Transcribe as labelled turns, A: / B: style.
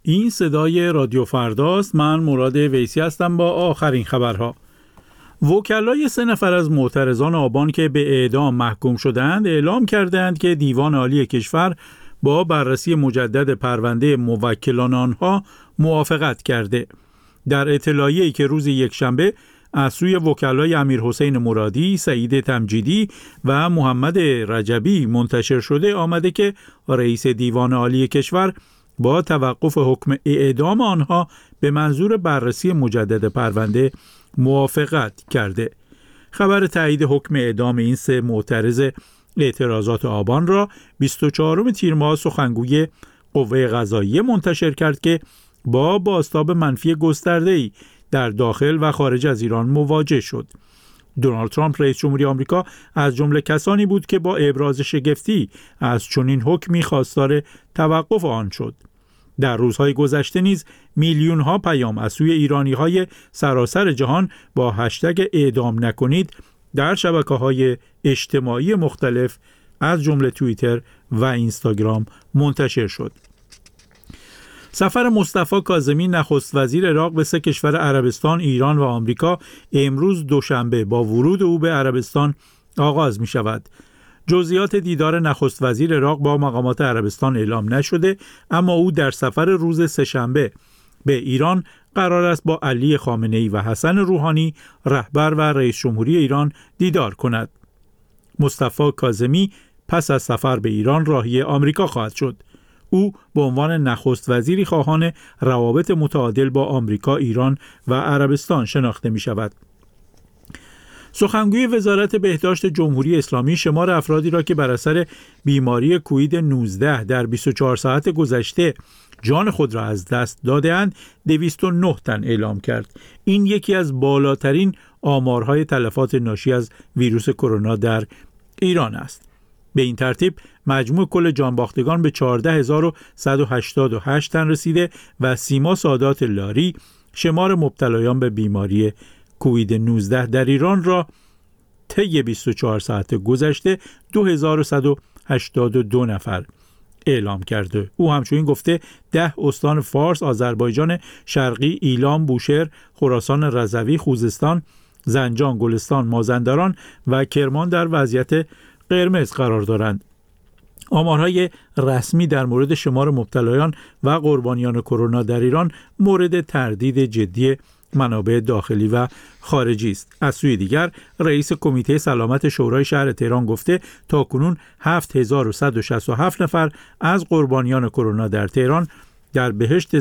A: این صدای رادیو فرداست. من مراد ویسی هستم با آخرین خبرها. وکلای 3 نفر از معترضان آبان که به اعدام محکوم شدند اعلام کردند که دیوان عالی کشور با بررسی مجدد پرونده موکلان آنها موافقت کرده. در اطلاعیه‌ای که روز یکشنبه از سوی وکلای امیرحسین مرادی، سعید تمجیدی و محمد رجبی منتشر شده آمده که رئیس دیوان عالی کشور با توقف حکم اعدام آنها به منظور بررسی مجدد پرونده موافقت کرده. خبر تایید حکم اعدام این 3 معترض اعتراضات آبان را 24 تیر ماه سخنگوی قوه قضاییه منتشر کرد که با بازتاب منفی گسترده‌ای در داخل و خارج از ایران مواجه شد. دونالد ترامپ رئیس جمهوری آمریکا از جمله کسانی بود که با ابراز شگفتی از چنین حکمی خواستار توقف آن شد. در روزهای گذشته نیز میلیون‌ها پیام از سوی ایرانی‌های سراسر جهان با هشتگ اعدام نکنید در شبکه‌های اجتماعی مختلف از جمله توییتر و اینستاگرام منتشر شد. سفر مصطفی کاظمی نخست وزیر عراق به 3 کشور عربستان، ایران و آمریکا امروز دوشنبه با ورود او به عربستان آغاز می شود. جزئیات دیدار نخست وزیر عراق با مقامات عربستان اعلام نشده، اما او در سفر روز سه‌شنبه به ایران قرار است با علی خامنه‌ای و حسن روحانی رهبر و رئیس جمهوری ایران دیدار کند. مصطفی کاظمی پس از سفر به ایران راهی آمریکا خواهد شد. او به عنوان نخست وزیری خواهان روابط متعادل با آمریکا، ایران و عربستان شناخته می شود. سخنگوی وزارت بهداشت جمهوری اسلامی شمار افرادی را که بر اثر بیماری کووید 19 در 24 ساعت گذشته جان خود را از دست داده‌اند 209 تن اعلام کرد. این یکی از بالاترین آمارهای تلفات ناشی از ویروس کرونا در ایران است. به این ترتیب مجموع کل جانباختگان به 14188 تن رسیده و سیما سادات لاری شمار مبتلایان به بیماری کووید 19 در ایران را طی 24 ساعت گذشته 2182 نفر اعلام کرده. او همچنین گفته 10 استان فارس، آذربایجان شرقی، ایلام، بوشهر، خراسان رضوی، خوزستان، زنجان، گلستان، مازندران و کرمان در وضعیت قرمز قرار دارند. آمارهای رسمی در مورد شمار مبتلایان و قربانیان کرونا در ایران مورد تردید جدی منابع داخلی و خارجی است. از سوی دیگر رئیس کمیته سلامت شورای شهر تهران گفته تاکنون 7167 نفر از قربانیان کرونا در تهران در بهشت